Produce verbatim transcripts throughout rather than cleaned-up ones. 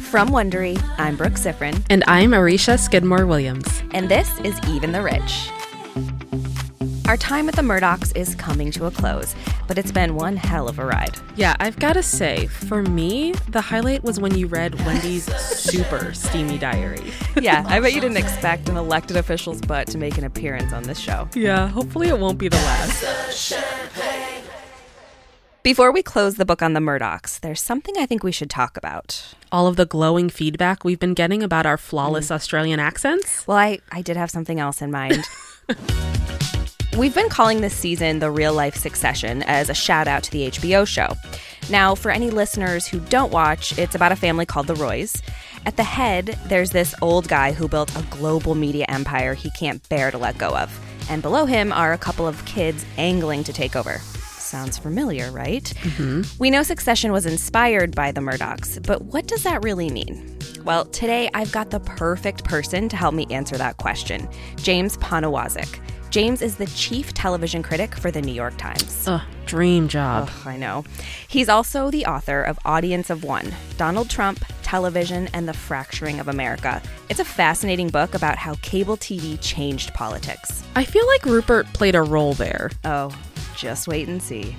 From Wondery, I'm Brooke Sifrin. And I'm Arisha Skidmore-Williams. And this is Even the Rich. Our time with the Murdochs is coming to a close, but it's been one hell of a ride. Yeah, I've got to say, for me, the highlight was when you read Wendy's super steamy diary. Yeah, I bet you didn't expect an elected official's butt to make an appearance on this show. Yeah, hopefully it won't be the last. Before we close the book on the Murdochs, there's something I think we should talk about. All of the glowing feedback we've been getting about our flawless mm. Australian accents? Well, I, I did have something else in mind. We've been calling this season The Real Life Succession as a shout out to the H B O show. Now, for any listeners who don't watch, it's about a family called the Roys. At the head, there's this old guy who built a global media empire he can't bear to let go of. And below him are a couple of kids angling to take over. Sounds familiar, right? Mm-hmm. We know Succession was inspired by the Murdochs, but what does that really mean? Well, today I've got the perfect person to help me answer that question, James Poniewozik. James is the chief television critic for the New York Times. Ugh, dream job. Ugh, I know. He's also the author of Audience of One, Donald Trump, Television, and the Fracturing of America. It's a fascinating book about how cable T V changed politics. I feel like Rupert played a role there. Oh, just wait and see.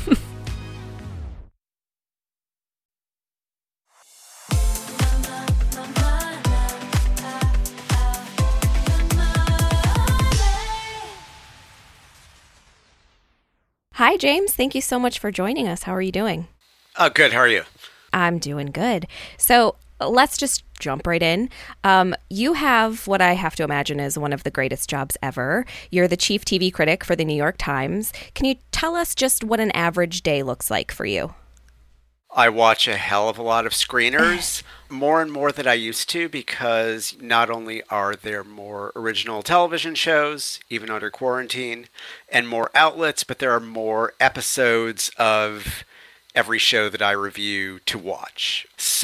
Hi, James. Thank you so much for joining us. How are you doing? Oh, good. How are you? I'm doing good. So let's just jump right in. Um, you have what I have to imagine is one of the greatest jobs ever. You're the chief T V critic for the New York Times. Can you tell us just what an average day looks like for you? I watch a hell of a lot of screeners, more and more than I used to, because not only are there more original television shows, even under quarantine, and more outlets, but there are more episodes of every show that I review to watch.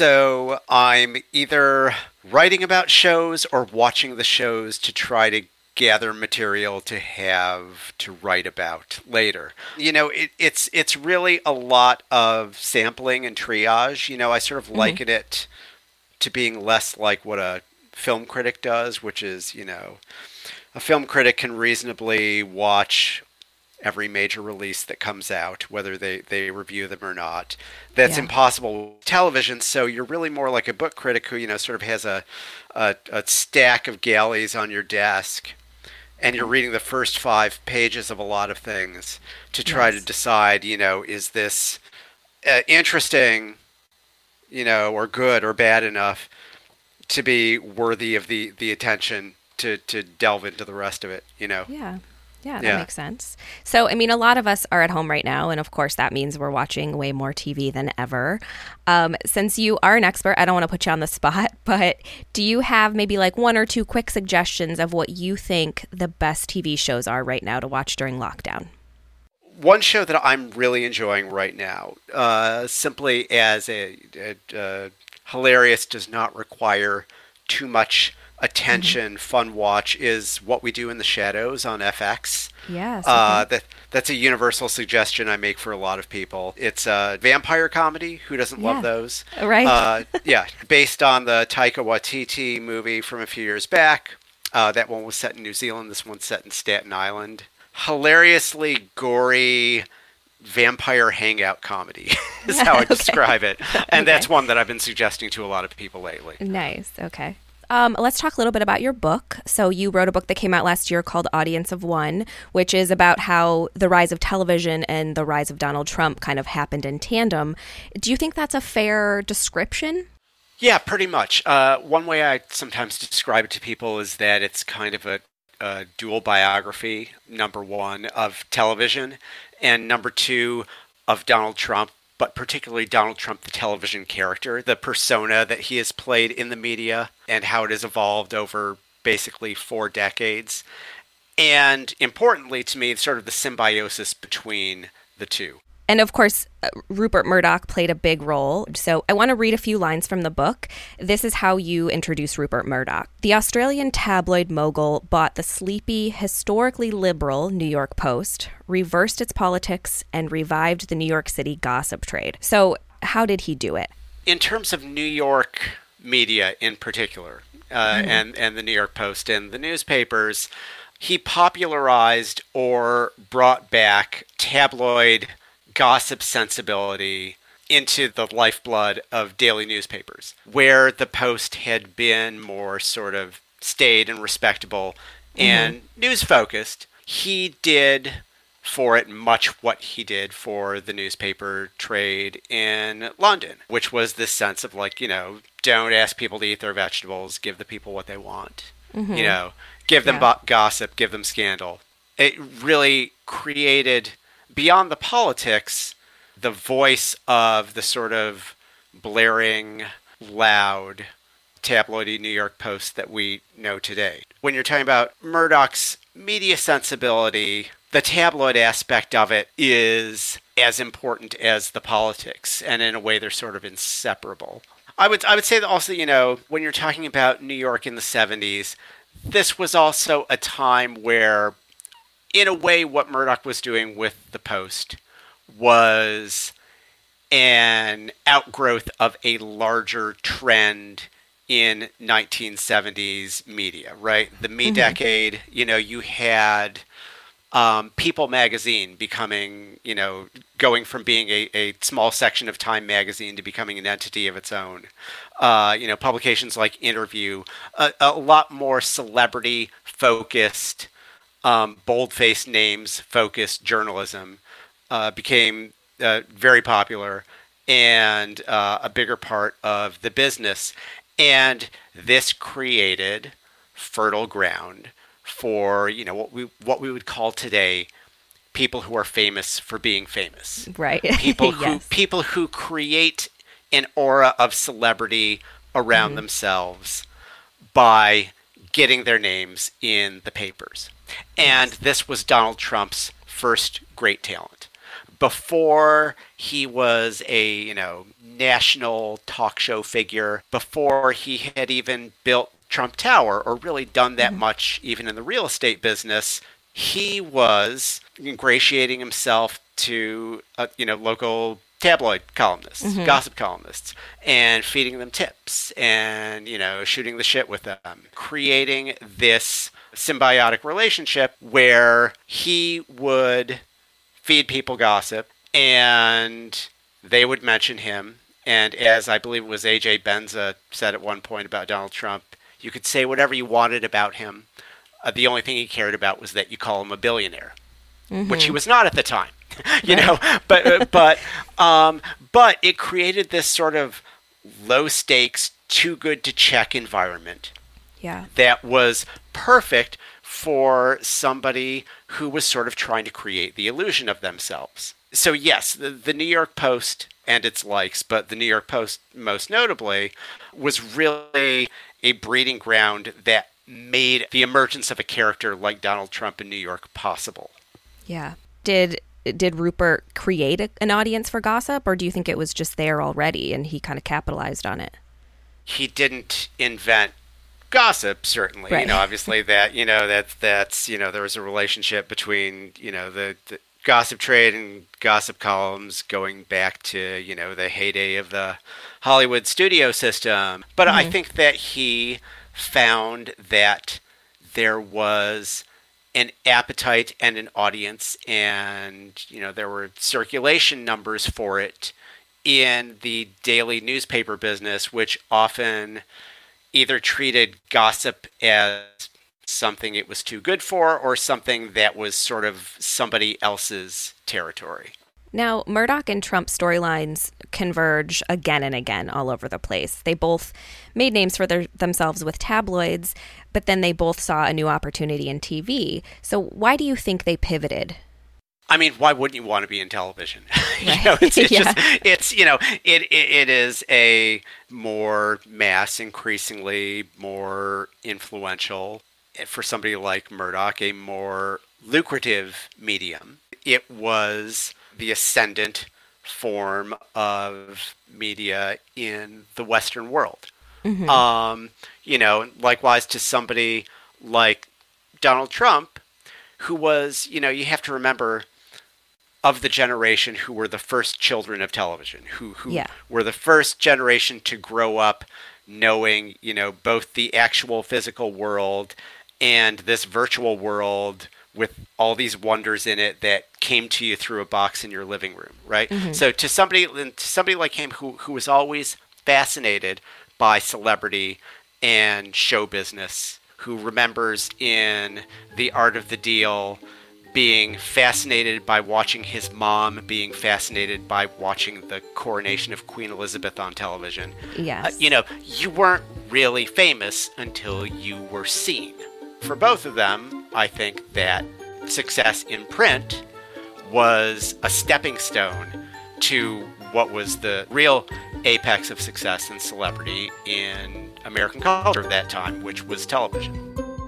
So I'm either writing about shows or watching the shows to try to gather material to have to write about later. You know, it, it's it's really a lot of sampling and triage. You know, I sort of mm-hmm. liken it to being less like what a film critic does, which is, you know, a film critic can reasonably watch every major release that comes out, whether they, they review them or not. That's yeah. impossible with television, so you're really more like a book critic who, you know, sort of has a, a, a stack of galleys on your desk, and you're reading the first five pages of a lot of things to try yes. to decide, you know, is this uh, interesting, you know, or good or bad enough to be worthy of the, the attention to, to delve into the rest of it, you know? Yeah. Yeah, that yeah. makes sense. So, I mean, a lot of us are at home right now, and of course that means we're watching way more T V than ever. Um, since you are an expert, I don't want to put you on the spot, but do you have maybe like one or two quick suggestions of what you think the best T V shows are right now to watch during lockdown? One show that I'm really enjoying right now, uh, simply as a, a, a hilarious, does not require too much attention, mm-hmm. fun watch, is What We Do in the Shadows on F X. Yes. Uh, okay. that that's a universal suggestion I make for a lot of people. It's a vampire comedy. Who doesn't yeah. love those? Right. Uh, yeah. Based on the Taika Waititi movie from a few years back. Uh, that one was set in New Zealand. This one's set in Staten Island. Hilariously gory vampire hangout comedy is how I okay. describe it. And okay. that's one that I've been suggesting to a lot of people lately. Nice. Okay. Um, let's talk a little bit about your book. So you wrote a book that came out last year called Audience of One, which is about how the rise of television and the rise of Donald Trump kind of happened in tandem. Do you think that's a fair description? Yeah, pretty much. Uh, one way I sometimes describe it to people is that it's kind of a, a dual biography, number one, of television, and number two, of Donald Trump. But particularly Donald Trump, the television character, the persona that he has played in the media and how it has evolved over basically four decades. And importantly to me, sort of the symbiosis between the two. And of course, uh, Rupert Murdoch played a big role. So I want to read a few lines from the book. This is how you introduce Rupert Murdoch. The Australian tabloid mogul bought the sleepy, historically liberal New York Post, reversed its politics, and revived the New York City gossip trade. So how did he do it? In terms of New York media in particular, uh, mm. and, and the New York Post and the newspapers, he popularized or brought back tabloid gossip sensibility into the lifeblood of daily newspapers, where the Post had been more sort of staid and respectable and mm-hmm. news-focused. He did for it much what he did for the newspaper trade in London, which was this sense of like, you know, don't ask people to eat their vegetables, give the people what they want. Mm-hmm. You know, give them yeah. bo- gossip, give them scandal. It really created, beyond the politics, the voice of the sort of blaring, loud, tabloidy New York Post that we know today. When you're talking about Murdoch's media sensibility, the tabloid aspect of it is as important as the politics, and in a way they're sort of inseparable. I would I would say that also, you know, when you're talking about New York in the seventies, this was also a time where, in a way, what Murdoch was doing with the Post was an outgrowth of a larger trend in nineteen seventies media, right? The me mm-hmm. decade, you know, you had um, People magazine becoming, you know, going from being a, a small section of Time magazine to becoming an entity of its own. Uh, you know, publications like Interview, a, a lot more celebrity-focused, um, bold-faced names-focused journalism uh, became uh, very popular and uh, a bigger part of the business. And this created fertile ground for, you know, what we what we would call today people who are famous for being famous. Right. People who yes. people who create an aura of celebrity around mm-hmm. themselves by getting their names in the papers. And yes. this was Donald Trump's first great talent. Before he was a, you know, national talk show figure, before he had even built Trump Tower or really done that mm-hmm. much even in the real estate business, he was ingratiating himself to, uh, you know, local tabloid columnists, mm-hmm. gossip columnists, and feeding them tips and, you know, shooting the shit with them, creating this symbiotic relationship where he would feed people gossip and they would mention him. And as I believe it was A J Benza said at one point about Donald Trump, you could say whatever you wanted about him. Uh, the only thing he cared about was that you call him a billionaire, mm-hmm. which he was not at the time, you right. know. But uh, but um, but it created this sort of low stakes, too good to check environment. Yeah, that was perfect for somebody who was sort of trying to create the illusion of themselves. So yes, the, the New York Post and its likes, but the New York Post most notably, was really a breeding ground that made the emergence of a character like Donald Trump in New York possible. Yeah. Did did Rupert create a, an audience for gossip, or do you think it was just there already and he kind of capitalized on it? He didn't invent gossip, certainly. Right. You know, obviously that, you know, that's, that's, you know, there was a relationship between, you know, the, the gossip trade and gossip columns going back to, you know, the heyday of the Hollywood studio system. But mm-hmm. I think that he found that there was an appetite and an audience, and, you know, there were circulation numbers for it in the daily newspaper business, which often either treated gossip as something it was too good for or something that was sort of somebody else's territory. Now, Murdoch and Trump storylines converge again and again all over the place. They both made names for their, themselves with tabloids, but then they both saw a new opportunity in T V. So why do you think they pivoted? I mean, why wouldn't you want to be in television? you know, it's, it's yeah. just, it's, you know, it, it it is a more mass, increasingly more influential, for somebody like Murdoch, a more lucrative medium. It was the ascendant form of media in the Western world. Mm-hmm. Um, you know, likewise to somebody like Donald Trump, who was, you know, you have to remember, of the generation who were the first children of television, who, who yeah. were the first generation to grow up knowing, you know, both the actual physical world and this virtual world with all these wonders in it that came to you through a box in your living room, right? Mm-hmm. So to somebody, to somebody like him who, who was always fascinated by celebrity and show business, who remembers in The Art of the Deal being fascinated by watching his mom, being fascinated by watching the coronation of Queen Elizabeth on television. Yes. Uh, you know, you weren't really famous until you were seen. For both of them, I think that success in print was a stepping stone to what was the real apex of success and celebrity in American culture at that time, which was television.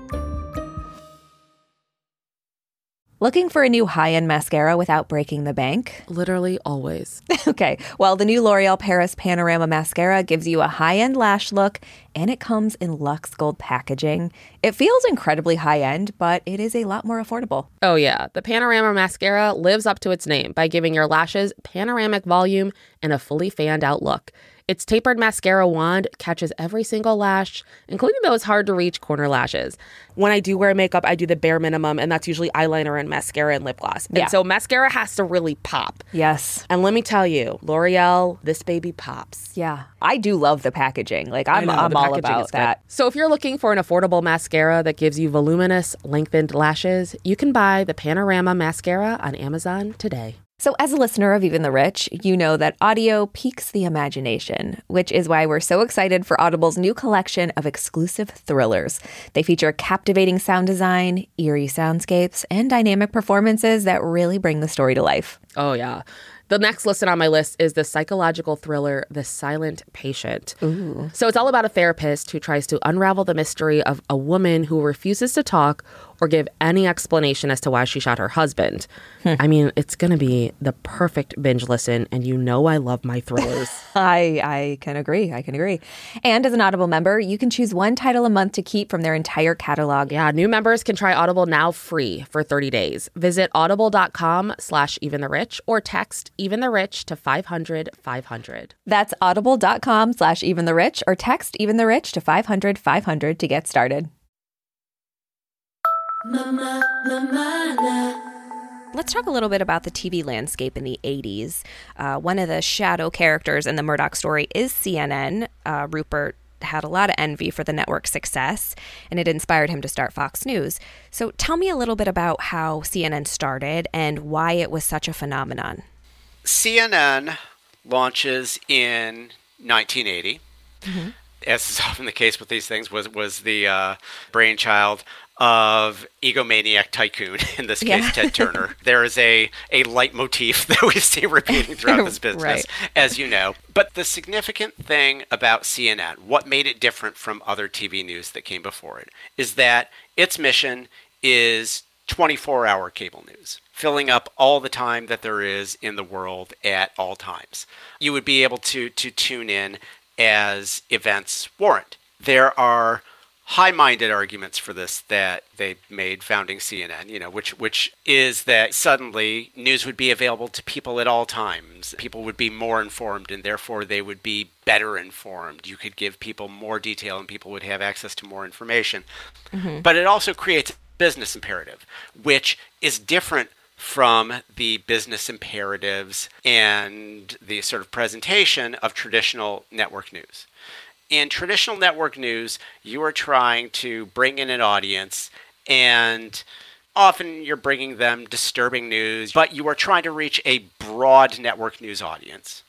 Looking for a new high-end mascara without breaking the bank? Literally always. Okay, well, the new L'Oreal Paris Panorama Mascara gives you a high-end lash look, and it comes in Luxe Gold packaging. It feels incredibly high-end, but it is a lot more affordable. Oh yeah, the Panorama Mascara lives up to its name by giving your lashes panoramic volume and a fully fanned-out look. Its tapered mascara wand catches every single lash, including those hard-to-reach corner lashes. When I do wear makeup, I do the bare minimum, and that's usually eyeliner and mascara and lip gloss. And yeah. so mascara has to really pop. Yes. And let me tell you, L'Oreal, this baby pops. Yeah. I do love the packaging. Like, I'm, know, I'm all about that. So if you're looking for an affordable mascara that gives you voluminous, lengthened lashes, you can buy the Panorama Mascara on Amazon today. So as a listener of Even the Rich, you know that audio piques the imagination, which is why we're so excited for Audible's new collection of exclusive thrillers. They feature captivating sound design, eerie soundscapes, and dynamic performances that really bring the story to life. Oh, yeah. The next listed on my list is the psychological thriller, The Silent Patient. Ooh. So it's all about a therapist who tries to unravel the mystery of a woman who refuses to talk or give any explanation as to why she shot her husband. Hmm. I mean, it's going to be the perfect binge listen, and you know I love my thrillers. I I can agree. I can agree. And as an Audible member, you can choose one title a month to keep from their entire catalog. Yeah, new members can try Audible now free for thirty days. Visit audible.com slash even the rich or text even the rich to five hundred five hundred. That's audible.com slash even the rich or text even the rich to five hundred five hundred to get started. Mama, mama, Let's talk a little bit about the T V landscape in the eighties. Uh, one of the shadow characters in the Murdoch story is C N N. Uh, Rupert had a lot of envy for the network's success, and it inspired him to start Fox News. So tell me a little bit about how C N N started and why it was such a phenomenon. C N N launches in nineteen eighty. Mm-hmm. As is often the case with these things, was was the uh, brainchild of egomaniac tycoon, in this case, yeah. Ted Turner. There is a, a leitmotif that we see repeating throughout this business, right. as you know. But the significant thing about C N N, what made it different from other T V news that came before it, is that its mission is twenty-four hour cable news, filling up all the time that there is in the world at all times. You would be able to, to tune in as events warrant. There are high-minded arguments for this that they made founding C N N, you know, which which is that suddenly news would be available to people at all times. People would be more informed, and therefore they would be better informed. You could give people more detail, and people would have access to more information. Mm-hmm. But it also creates a business imperative, which is different from the business imperatives and the sort of presentation of traditional network news. In traditional network news, you are trying to bring in an audience, and often you're bringing them disturbing news, but you are trying to reach a broad network news audience.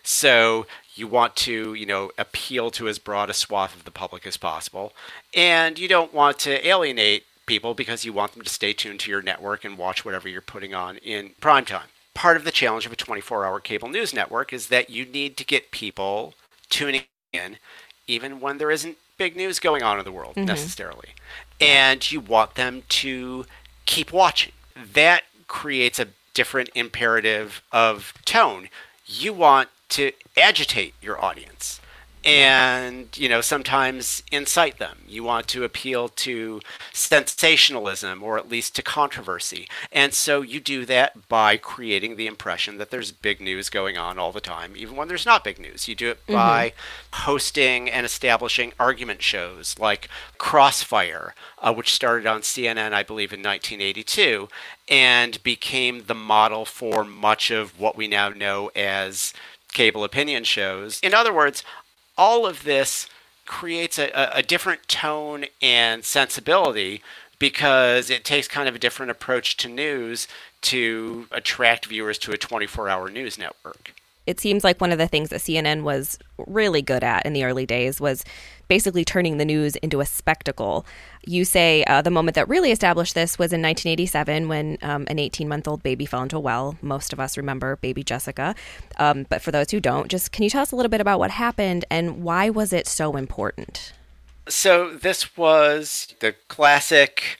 So you want to, you know, appeal to as broad a swath of the public as possible, and you don't want to alienate people because you want them to stay tuned to your network and watch whatever you're putting on in primetime. Part of the challenge of a twenty-four hour cable news network is that you need to get people tuning in even when there isn't big news going on in the world, mm-hmm. necessarily. And you want them to keep watching. That creates a different imperative of tone. You want to agitate your audience. and, you know, sometimes incite them. You want to appeal to sensationalism or at least to controversy. And so you do that by creating the impression that there's big news going on all the time, even when there's not big news. You do it by mm-hmm. hosting and establishing argument shows like Crossfire, uh, which started on C N N, I believe, in nineteen eighty-two, and became the model for much of what we now know as cable opinion shows. In other words, all of this creates a, a different tone and sensibility because it takes kind of a different approach to news to attract viewers to a twenty-four hour news network. It seems like one of the things that C N N was really good at in the early days was basically turning the news into a spectacle. You say uh, the moment that really established this was in nineteen eighty-seven when um, an eighteen-month-old baby fell into a well. Most of us remember baby Jessica. Um, but for those who don't, just can you tell us a little bit about what happened and why was it so important? So this was the classic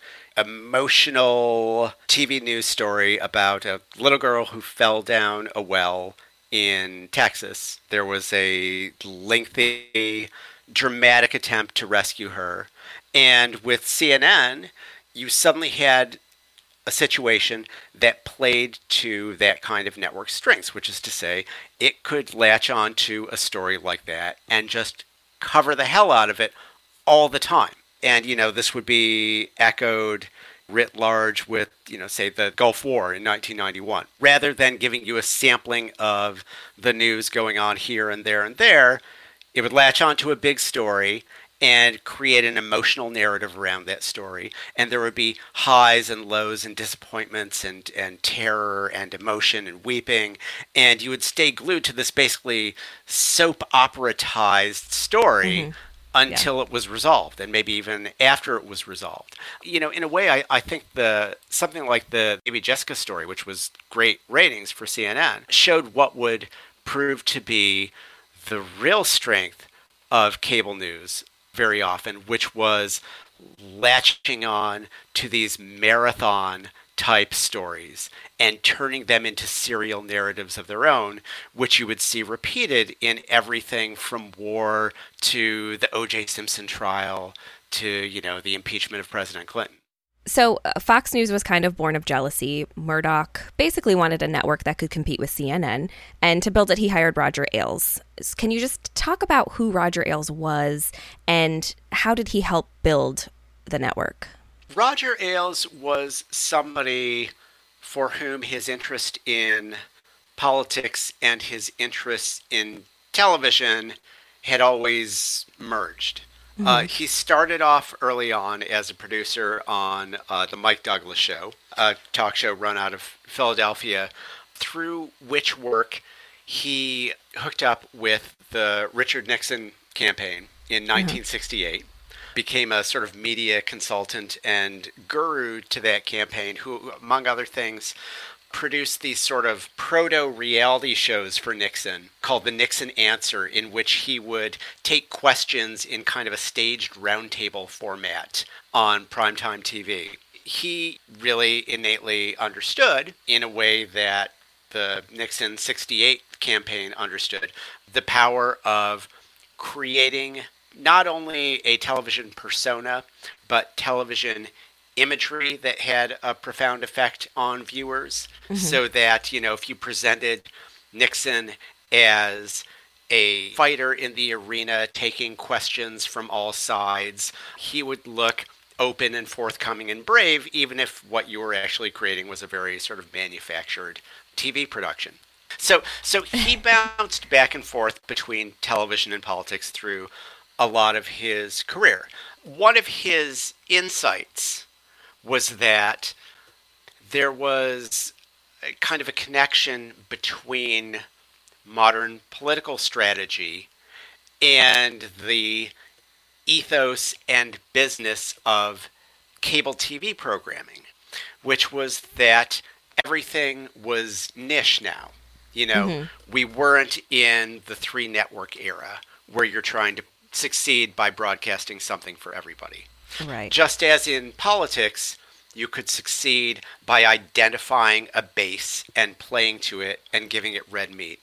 emotional T V news story about a little girl who fell down a well in Texas. There was a lengthy, dramatic attempt to rescue her. And with C N N, you suddenly had a situation that played to that kind of network strengths, which is to say, it could latch on to a story like that and just cover the hell out of it all the time. And, you know, this would be echoed writ large with, you know, say the Gulf War in nineteen ninety-one. Rather than giving you a sampling of the news going on here and there and there, it would latch onto a big story and create an emotional narrative around that story. And there would be highs and lows and disappointments and, and terror and emotion and weeping. And you would stay glued to this basically soap operatized story mm-hmm. until yeah. it was resolved, and maybe even after it was resolved. You know, in a way, I, I think the something like the Baby Jessica story, which was great ratings for C N N, showed what would prove to be the real strength of cable news very often, which was latching on to these marathon type stories and turning them into serial narratives of their own, which you would see repeated in everything from war to the O J Simpson trial to, you know, the impeachment of President Clinton. So uh, Fox News was kind of born of jealousy. Murdoch basically wanted a network that could compete with C N N, and to build it, he hired Roger Ailes. Can you just talk about who Roger Ailes was and how did he help build the network? Roger Ailes was somebody for whom his interest in politics and his interest in television had always merged. Mm-hmm. Uh, he started off early on as a producer on uh, The Mike Douglas Show, a talk show run out of Philadelphia, through which work he hooked up with the Richard Nixon campaign in nineteen sixty-eight. Mm-hmm. Became a sort of media consultant and guru to that campaign, who, among other things, produced these sort of proto-reality shows for Nixon called The Nixon Answer, in which he would take questions in kind of a staged roundtable format on primetime T V. He really innately understood, in a way that the Nixon sixty-eight campaign understood, the power of creating not only a television persona, but television imagery that had a profound effect on viewers. Mm-hmm. So that, you know, if you presented Nixon as a fighter in the arena taking questions from all sides, he would look open and forthcoming and brave, even if what you were actually creating was a very sort of manufactured T V production. So, so he bounced back and forth between television and politics through a lot of his career. One of his insights was that there was a kind of a connection between modern political strategy and the ethos and business of cable T V programming, which was that everything was niche now. You know, mm-hmm. we weren't in the three network era where you're trying to succeed by broadcasting something for everybody. Right. Just as in politics, you could succeed by identifying a base and playing to it and giving it red meat.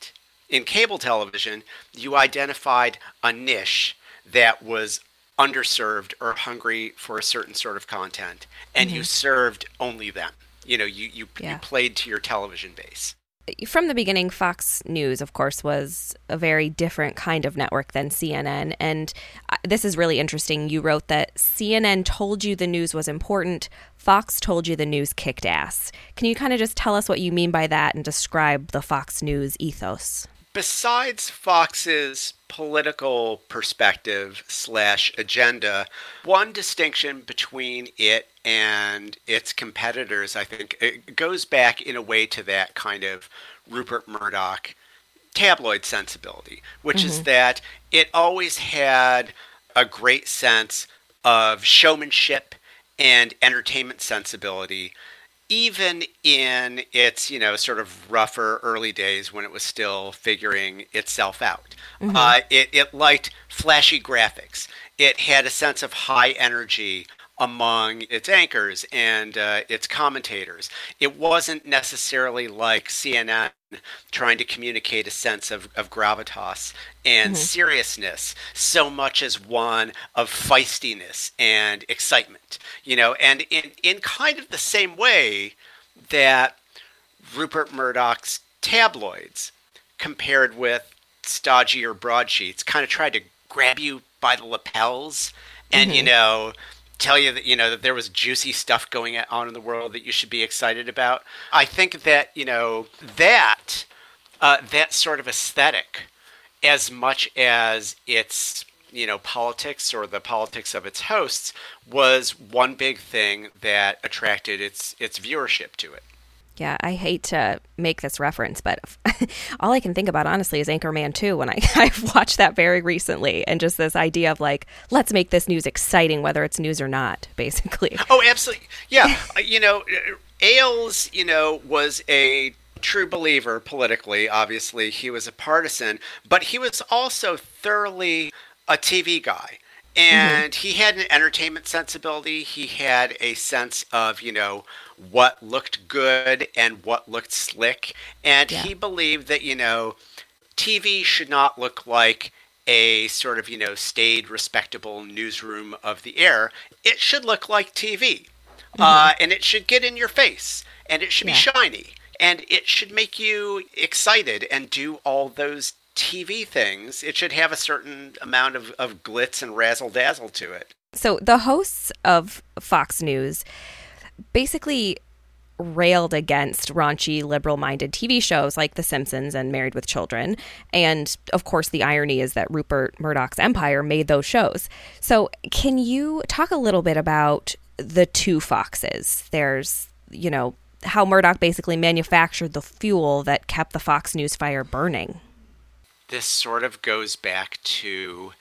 in cable television, you identified a niche that was underserved or hungry for a certain sort of content, and mm-hmm. you served only them. You know, you, you, yeah. you played to your television base. From the beginning, Fox News, of course, was a very different kind of network than C N N. And this is really interesting. You wrote that C N N told you the news was important. Fox told you the news kicked ass. Can you kind of just tell us what you mean by that and describe the Fox News ethos? Besides Fox's political perspective slash agenda, one distinction between it and its competitors, I think, it goes back in a way to that kind of Rupert Murdoch tabloid sensibility, which mm-hmm. is that it always had a great sense of showmanship and entertainment sensibility, even in its, you know, sort of rougher early days when it was still figuring itself out. Mm-hmm. Uh, it, it liked flashy graphics. It had a sense of high energy among its anchors and uh, its commentators. It wasn't necessarily like C N N trying to communicate a sense of, of gravitas and mm-hmm. seriousness so much as one of feistiness and excitement. You know, and in, in kind of the same way that Rupert Murdoch's tabloids, compared with stodgier broadsheets, kind of tried to grab you by the lapels and, mm-hmm. you know, tell you that, you know, that there was juicy stuff going on in the world that you should be excited about. I think that, you know, that, uh, that sort of aesthetic, as much as its, you know, politics or the politics of its hosts, was one big thing that attracted its its viewership to it. Yeah, I hate to make this reference, but all I can think about, honestly, is Anchorman two when I, I've watched that very recently. And just this idea of like, let's make this news exciting, whether it's news or not, basically. Oh, absolutely. Yeah. you know, Ailes, you know, was a true believer politically. Obviously, he was a partisan, but he was also thoroughly a T V guy. And mm-hmm. he had an entertainment sensibility. He had a sense of, you know, what looked good and what looked slick. And yeah. he believed that, you know, T V should not look like a sort of, you know, staid, respectable newsroom of the air. It should look like T V. Mm-hmm. Uh, and it should get in your face. And it should yeah. be shiny. And it should make you excited and do all those T V things. It should have a certain amount of, of glitz and razzle-dazzle to it. So the hosts of Fox News basically railed against raunchy, liberal-minded T V shows like The Simpsons and Married with Children. And, of course, the irony is that Rupert Murdoch's empire made those shows. So can you talk a little bit about the two Foxes? There's, you know, how Murdoch basically manufactured the fuel that kept the Fox News fire burning. This sort of goes back to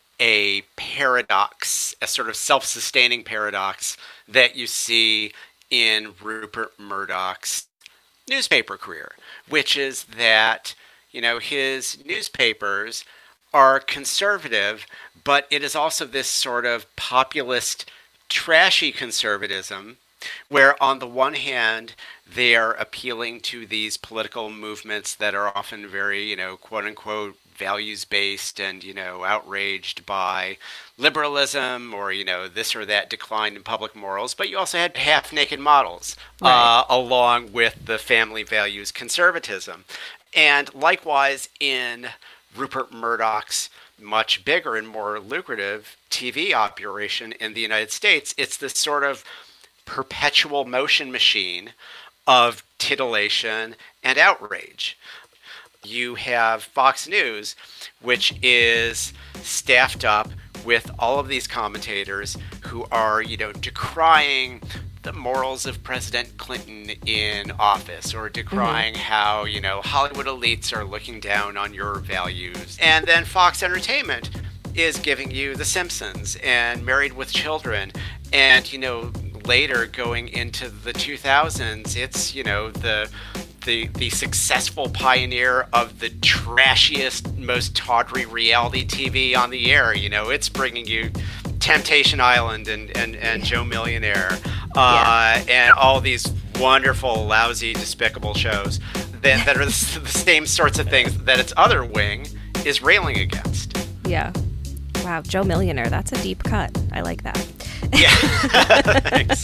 a paradox, a sort of self-sustaining paradox that you see in Rupert Murdoch's newspaper career, which is that, you know, his newspapers are conservative, but it is also this sort of populist, trashy conservatism where on the one hand, they are appealing to these political movements that are often very, you know, quote unquote, values-based and, you know, outraged by liberalism or, you know, this or that decline in public morals. But you also had half-naked models right. uh, along with the family values conservatism. And likewise in Rupert Murdoch's much bigger and more lucrative T V operation in the United States, it's this sort of perpetual motion machine of titillation and outrage. You have Fox News, which is staffed up with all of these commentators who are, you know, decrying the morals of President Clinton in office or decrying mm-hmm. how, you know, Hollywood elites are looking down on your values. And then Fox Entertainment is giving you The Simpsons and Married with Children and, you know, later going into the two thousands, it's, you know, the the the successful pioneer of the trashiest, most tawdry reality T V on the air. You know, it's bringing you Temptation Island and, and, and Joe Millionaire uh, yeah. and all these wonderful, lousy, despicable shows that, that are the, the same sorts of things that its other wing is railing against. Yeah. Wow, Joe Millionaire, that's a deep cut. I like that. Yeah. Thanks.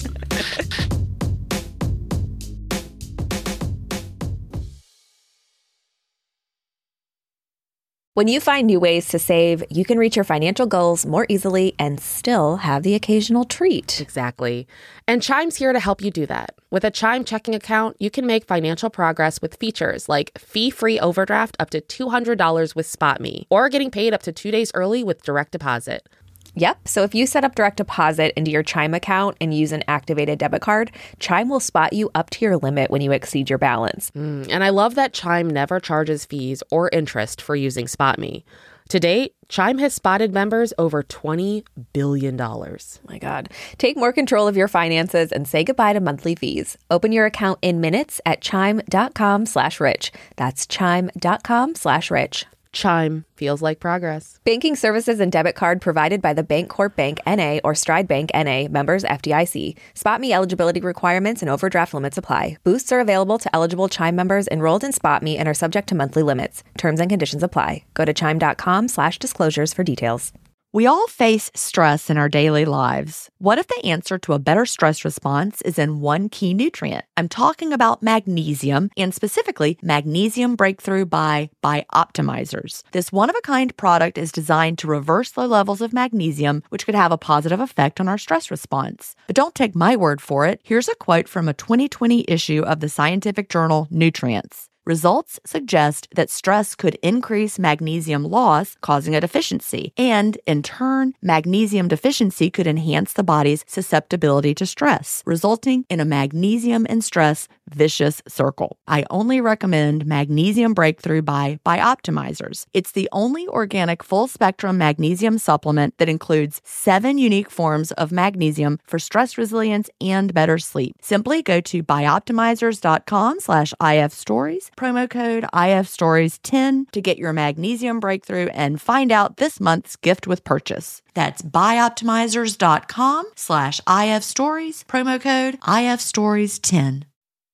When you find new ways to save, you can reach your financial goals more easily and still have the occasional treat. Exactly. And Chime's here to help you do that. With a Chime checking account, you can make financial progress with features like fee-free overdraft up to two hundred dollars with SpotMe, or getting paid up to two days early with direct deposit. Yep. So if you set up direct deposit into your Chime account and use an activated debit card, Chime will spot you up to your limit when you exceed your balance. Mm, and I love that Chime never charges fees or interest for using SpotMe. To date, Chime has spotted members over twenty billion dollars. My God. Take more control of your finances and say goodbye to monthly fees. Open your account in minutes at chime.com slash rich. That's chime.com slash rich. Chime feels like progress. Banking services and debit card provided by the Bancorp Bank N A or Stride Bank N A, members F D I C. SpotMe eligibility requirements and overdraft limits apply. Boosts are available to eligible Chime members enrolled in SpotMe and are subject to monthly limits. Terms and conditions apply. Go to chime.com slash disclosures for details. We all face stress in our daily lives. What if the answer to a better stress response is in one key nutrient? I'm talking about magnesium, and specifically Magnesium Breakthrough by Bioptimizers. This one-of-a-kind product is designed to reverse low levels of magnesium, which could have a positive effect on our stress response. But don't take my word for it. Here's a quote from a twenty twenty issue of the scientific journal Nutrients. Results suggest that stress could increase magnesium loss, causing a deficiency, and in turn, magnesium deficiency could enhance the body's susceptibility to stress, resulting in a magnesium and stress vicious circle. I only recommend Magnesium Breakthrough by Bioptimizers. It's the only organic full-spectrum magnesium supplement that includes seven unique forms of magnesium for stress resilience and better sleep. Simply go to bioptimizers.com slash ifstories, promo code I F stories ten to get your Magnesium Breakthrough and find out this month's gift with purchase. That's bioptimizers.com slash ifstories, promo code I F stories ten.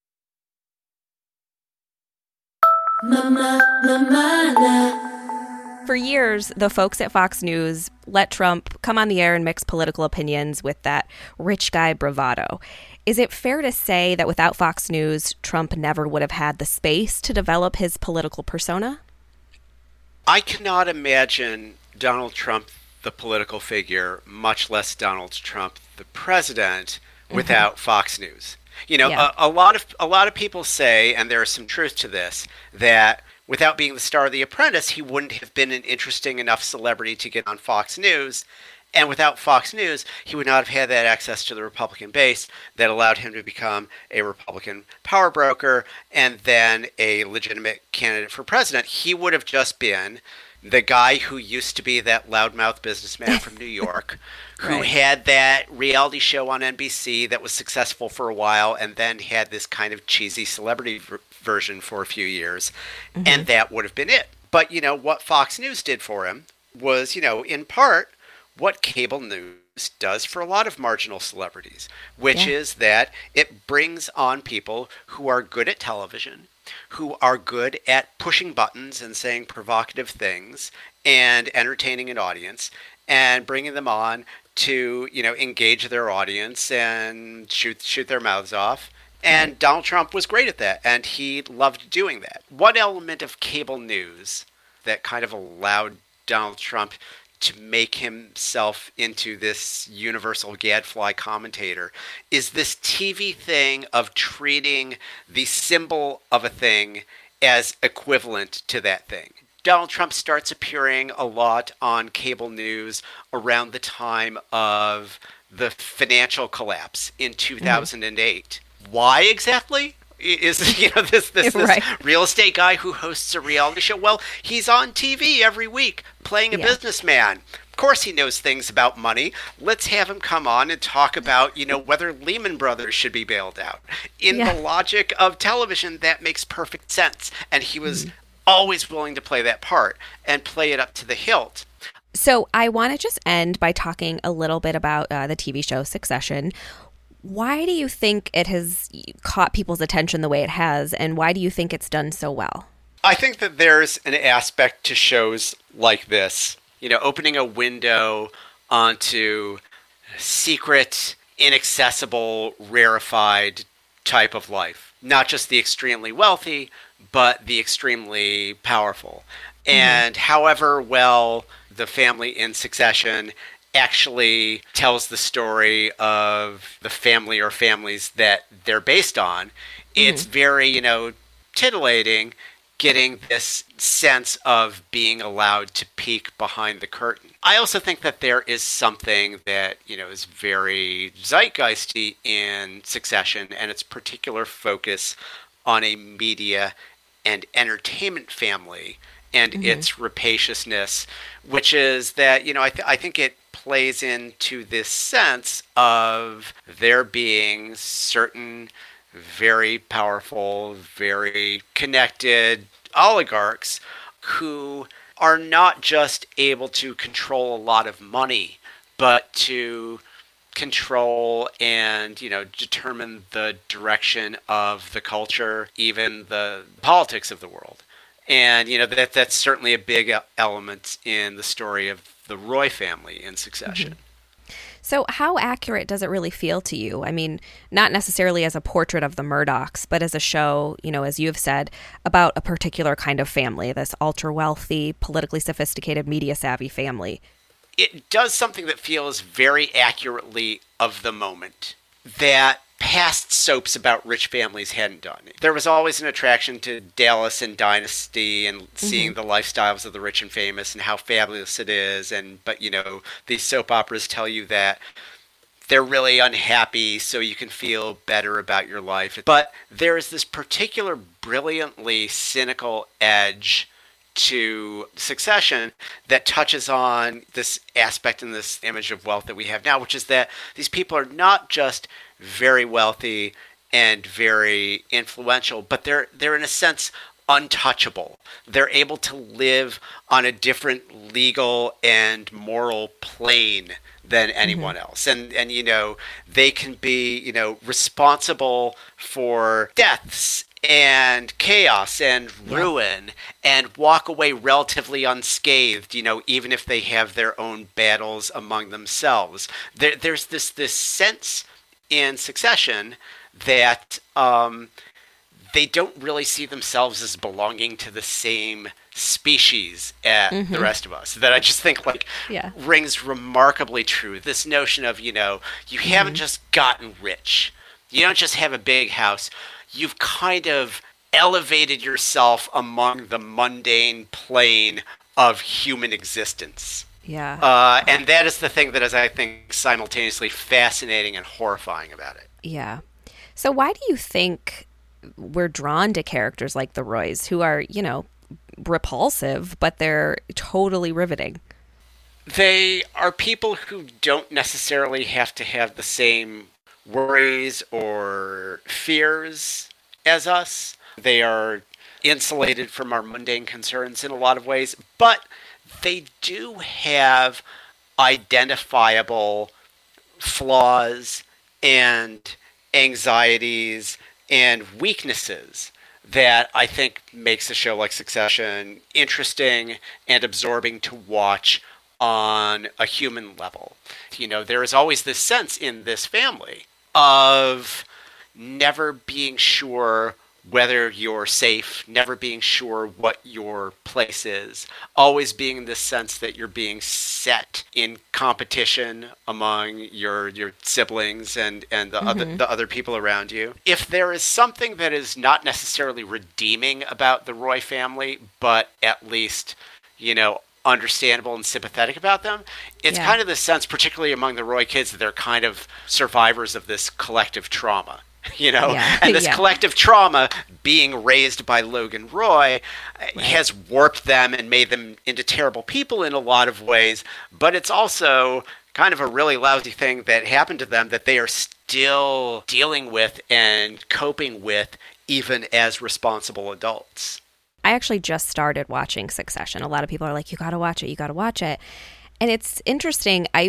Mama, mama, For years, the folks at Fox News let Trump come on the air and mix political opinions with that rich guy bravado. Is it fair to say that without Fox News, Trump never would have had the space to develop his political persona? I cannot imagine Donald Trump, the political figure, much less Donald Trump, the president, mm-hmm. without Fox News. You know, yeah. a, a lot of a lot of people say, and there is some truth to this, that without being the star of The Apprentice, he wouldn't have been an interesting enough celebrity to get on Fox News. And without Fox News, he would not have had that access to the Republican base that allowed him to become a Republican power broker and then a legitimate candidate for president. He would have just been the guy who used to be that loudmouth businessman from New York, who right. had that reality show on N B C that was successful for a while and then had this kind of cheesy celebrity v- version for a few years. Mm-hmm. And that would have been it. But, you know, what Fox News did for him was, you know, in part, what cable news does for a lot of marginal celebrities, which yeah. is that it brings on people who are good at television, who are good at pushing buttons and saying provocative things and entertaining an audience, and bringing them on to, you know, engage their audience and shoot shoot their mouths off. And right. Donald Trump was great at that, and he loved doing that. One element of cable news that kind of allowed Donald Trump to make himself into this universal gadfly commentator is this T V thing of treating the symbol of a thing as equivalent to that thing. Donald Trump starts appearing a lot on cable news around the time of the financial collapse in two thousand eight. Mm-hmm. Why exactly? Is, you know, this this, this right. real estate guy who hosts a reality show? Well, he's on T V every week playing a yeah. businessman. Of course he knows things about money. Let's have him come on and talk about, you know, whether Lehman Brothers should be bailed out. In yeah. the logic of television, that makes perfect sense. And he was mm-hmm. always willing to play that part and play it up to the hilt. So I want to just end by talking a little bit about uh, the T V show Succession. Why do you think it has caught people's attention the way it has, and why do you think it's done so well? I think that there's an aspect to shows like this, you know, opening a window onto secret, inaccessible, rarefied type of life. Not just the extremely wealthy, but the extremely powerful. Mm-hmm. And however well the family in Succession actually tells the story of the family or families that they're based on, mm-hmm. it's very, you know, titillating, getting this sense of being allowed to peek behind the curtain. I also think that there is something that, you know, is very zeitgeisty in Succession and its particular focus on a media and entertainment family and mm-hmm. its rapaciousness, which is that, you know, I, th- I think it plays into this sense of there being certain very powerful, very connected oligarchs who are not just able to control a lot of money, but to control and, you know, determine the direction of the culture, even the politics of the world. And, you know, that that's certainly a big element in the story of the Roy family in Succession. Mm-hmm. So how accurate does it really feel to you? I mean, not necessarily as a portrait of the Murdochs, but as a show, you know, as you have said, about a particular kind of family, this ultra-wealthy, politically sophisticated, media-savvy family. It does something that feels very accurately of the moment that past soaps about rich families hadn't done. There was always an attraction to Dallas and Dynasty and seeing mm-hmm. the lifestyles of the rich and famous and how fabulous it is. And but, you know, these soap operas tell you that they're really unhappy so you can feel better about your life. But there is this particular brilliantly cynical edge to Succession that touches on this aspect and this image of wealth that we have now, which is that these people are not just very wealthy and very influential, but they're they're in a sense untouchable. They're able to live on a different legal and moral plane than anyone mm-hmm. else. And and you know, they can be, you know, responsible for deaths and chaos and ruin yeah. and walk away relatively unscathed, you know, even if they have their own battles among themselves. There, there's this this sense in Succession that um, they don't really see themselves as belonging to the same species as mm-hmm. the rest of us. That I just think like yeah. rings remarkably true. This notion of, you know, you mm-hmm. haven't just gotten rich. You don't just have a big house. You've kind of elevated yourself among the mundane plane of human existence. Yeah. Uh, and that is the thing that is, I think, simultaneously fascinating and horrifying about it. Yeah. So why do you think we're drawn to characters like the Roys, who are, you know, repulsive, but they're totally riveting? They are people who don't necessarily have to have the same worries or fears as us. They are insulated from our mundane concerns in a lot of ways, but they do have identifiable flaws and anxieties and weaknesses that I think makes a show like Succession interesting and absorbing to watch on a human level. You know, there is always this sense in this family of never being sure whether you're safe, never being sure what your place is, always being in this sense that you're being set in competition among your your siblings and, and the mm-hmm. other the other people around you. If there is something that is not necessarily redeeming about the Roy family, but at least, you know, understandable and sympathetic about them, it's yeah. kind of the sense, particularly among the Roy kids, that they're kind of survivors of this collective trauma. You know, yeah. and this yeah. collective trauma being raised by Logan Roy right. has warped them and made them into terrible people in a lot of ways. But it's also kind of a really lousy thing that happened to them that they are still dealing with and coping with even as responsible adults. I actually just started watching Succession. A lot of people are like, you got to watch it, you got to watch it. And it's interesting. I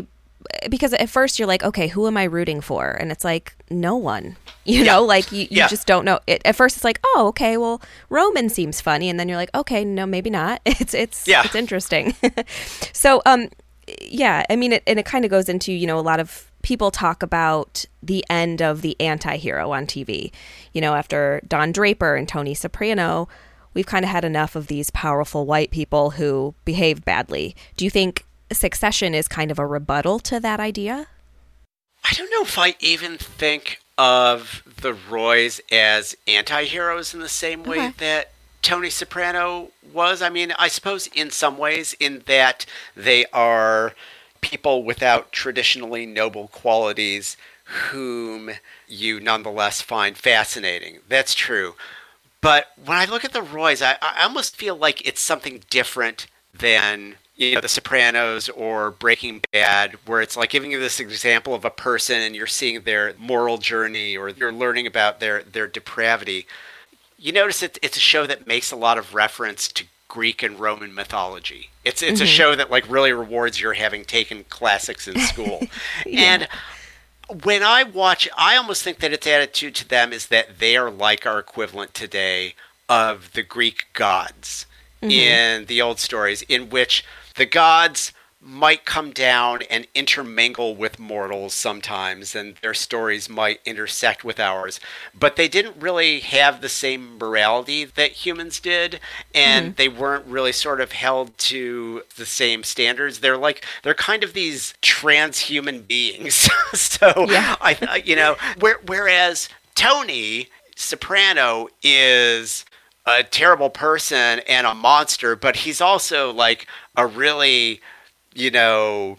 because at first you're like, okay, who am I rooting for? And it's like, no one, you know, like you, you Yeah. just don't know. It, at first it's like, oh, okay, well, Roman seems funny. And then you're like, okay, no, maybe not. It's, it's, Yeah. it's interesting. So, um, yeah, I mean, it, and it kind of goes into, you know, a lot of people talk about the end of the anti-hero on T V. You know, after Don Draper and Tony Soprano, we've kind of had enough of these powerful white people who behave badly. Do you think Succession is kind of a rebuttal to that idea? I don't know if I even think of the Roys as anti-heroes in the same way Okay. that Tony Soprano was. I mean, I suppose in some ways in that they are people without traditionally noble qualities whom you nonetheless find fascinating. That's true. But when I look at the Roys, I, I almost feel like it's something different than, you know, The Sopranos or Breaking Bad, where it's like giving you this example of a person and you're seeing their moral journey or you're learning about their, their depravity. You notice it, it's a show that makes a lot of reference to Greek and Roman mythology. It's it's Mm-hmm. a show that like really rewards your having taken classics in school. And when I watch, I almost think that its attitude to them is that they are like our equivalent today of the Greek gods in the old stories, in which the gods might come down and intermingle with mortals sometimes, and their stories might intersect with ours, but they didn't really have the same morality that humans did, and they weren't really sort of held to the same standards. They're like, they're kind of these transhuman beings. So, Yeah. I, I- you know, where, whereas Tony Soprano is a terrible person and a monster, but he's also like a really, you know,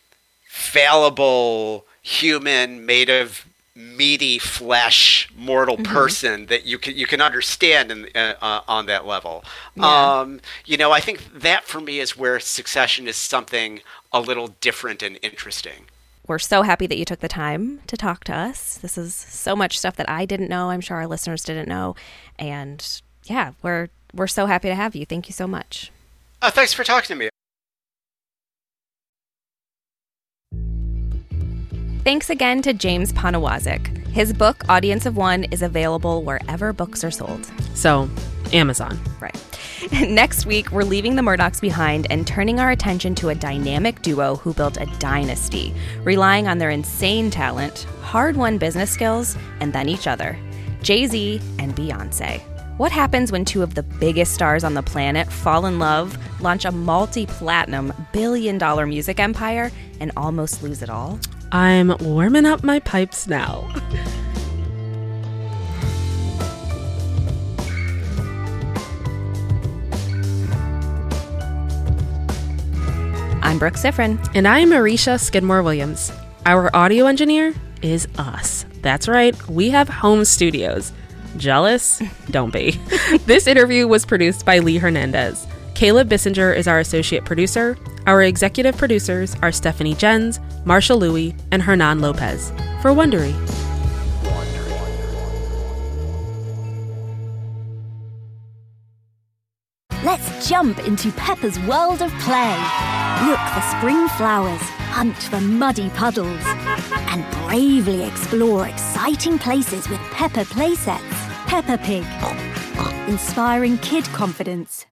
fallible human made of meaty flesh, mortal person that you can you can understand in, uh, uh, on that level. Yeah. Um, you know, I think that for me is where Succession is something a little different and interesting. We're so happy that you took the time to talk to us. This is so much stuff that I didn't know. I'm sure our listeners didn't know. And yeah, we're we're so happy to have you. Thank you so much. Uh, thanks for talking to me. Thanks again to James Poniewozik. His book, Audience of One, is available wherever books are sold. So, Amazon. Right. Next week, we're leaving the Murdochs behind and turning our attention to a dynamic duo who built a dynasty, relying on their insane talent, hard-won business skills, and then each other. Jay-Z and Beyonce. What happens when two of the biggest stars on the planet fall in love, launch a multi-platinum, billion-dollar music empire, and almost lose it all? I'm warming up my pipes now. I'm Brooke Siffrin. And I'm Marisha Skidmore Williams. Our audio engineer is us. That's right, we have home studios. Jealous? Don't be. This interview was produced by Lee Hernandez. Caleb Bissinger is our associate producer. Our executive producers are Stephanie Jens, Marsha Louie, and Hernan Lopez. For Wondery. Let's jump into Peppa's world of play. Look for spring flowers, hunt for muddy puddles, and bravely explore exciting places with Peppa playsets. Peppa Pig, inspiring kid confidence.